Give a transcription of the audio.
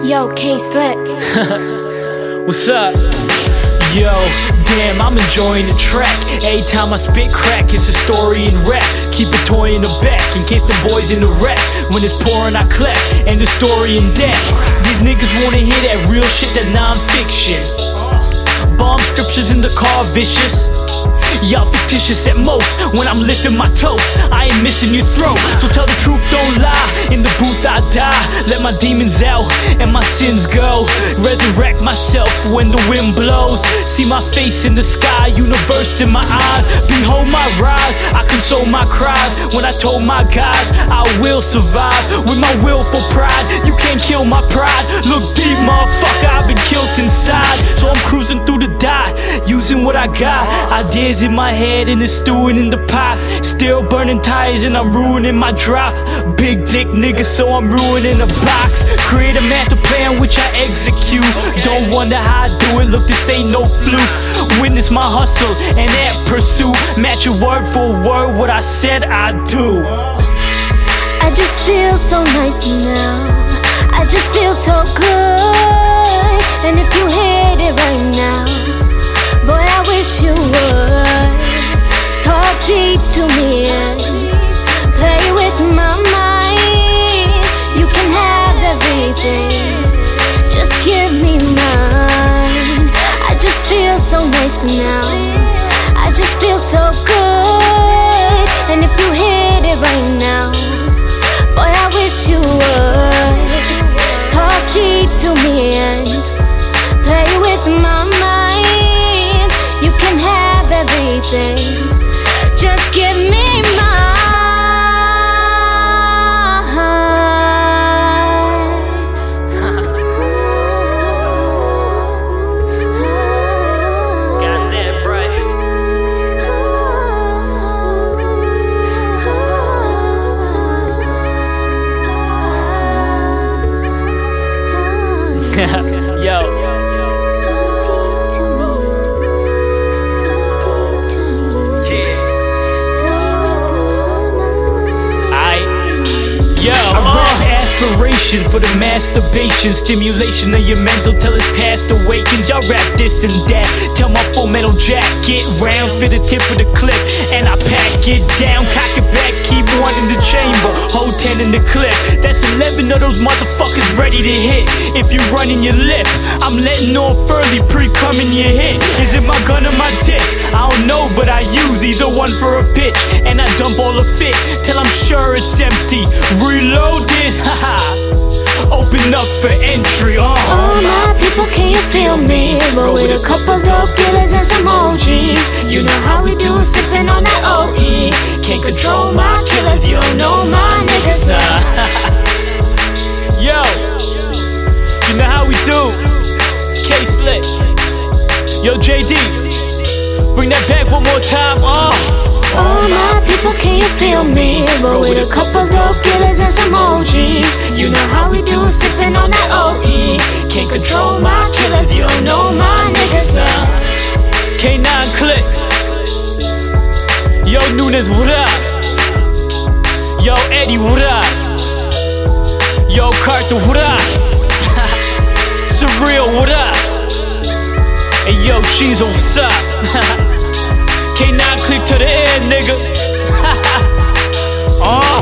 Yo, K-Slick. What's up? Yo, damn, I'm enjoying the track. Every time I spit crack, it's a story in rap. Keep a toy in the back, in case the boys in the rap. When it's pouring, I clap, and the story in depth. These niggas wanna hear that real shit, that non-fiction. Bomb scriptures in the car, vicious. Y'all fictitious at most. When I'm lifting my toast, I ain't missing your throat. So tell the truth, don't lie. In the booth I die. Let my demons out and my sins go. Resurrect myself when the wind blows. See my face in the sky, universe in my eyes. Behold my rise, I console my cries. When I told my guys I will survive. With my willful pride, you can't kill my pride. Look deep, motherfucker, I've been killed inside. So I'm cruising through the dot, using what I got. Ideas in my head and it's stewing in the pot. Still burning tires and I'm ruining my drop. Big dick nigga, so I'm ruining the box. Create a master plan which I execute. Don't wonder how I do it, look, this ain't no fluke. Witness my hustle and that pursuit. Match a word for word what I said I do. I just feel so nice now. I just feel so good. And if you hate it right now, boy, I wish you would. Talk deep to me and play with my mind. You can have everything, just give me mine. I just feel so nice now. I just feel so good. And if you hit it right now, boy, I wish you would. Talk deep to me and play with my mind. You can have everything, just give me mine. Got that right. Yo. Aspiration for the masturbation, stimulation of your mental till it's past awakens. Y'all rap this and that, tell my full metal jacket round, fit the tip of the clip, and I pack it down, cock it back, keep one in the chamber, hold 10 in the clip. That's 11 of those motherfuckers ready to hit. If you running your lip, I'm letting off early, pre-coming your hit. Is it my gun or my dick? I don't know, but I use either one for a bitch, and I dump all the fit till I'm sure it's empty. Reloaded, haha. Open up for entry. Oh my people, can you feel me? Roll with a couple dope dealers and some OGs. You know how we do, sipping on that OE. Can't control my killers, you don't know my niggas. Nah. Yo, you know how we do. It's K-Slick. Yo, JD, bring that back one more time. Oh my people, can you feel me? Roll with a couple dope dealers and some OGs. You know how we do, sipping on that OE. Can't control my killers, you don't know my niggas. Nah. K9 Click. Yo, Nunes, what up? Yo, Eddie, what up? Yo, Carter, what up? Surreal, what up? Hey, yo, Shizo, what's up? K9 Click to the end, nigga.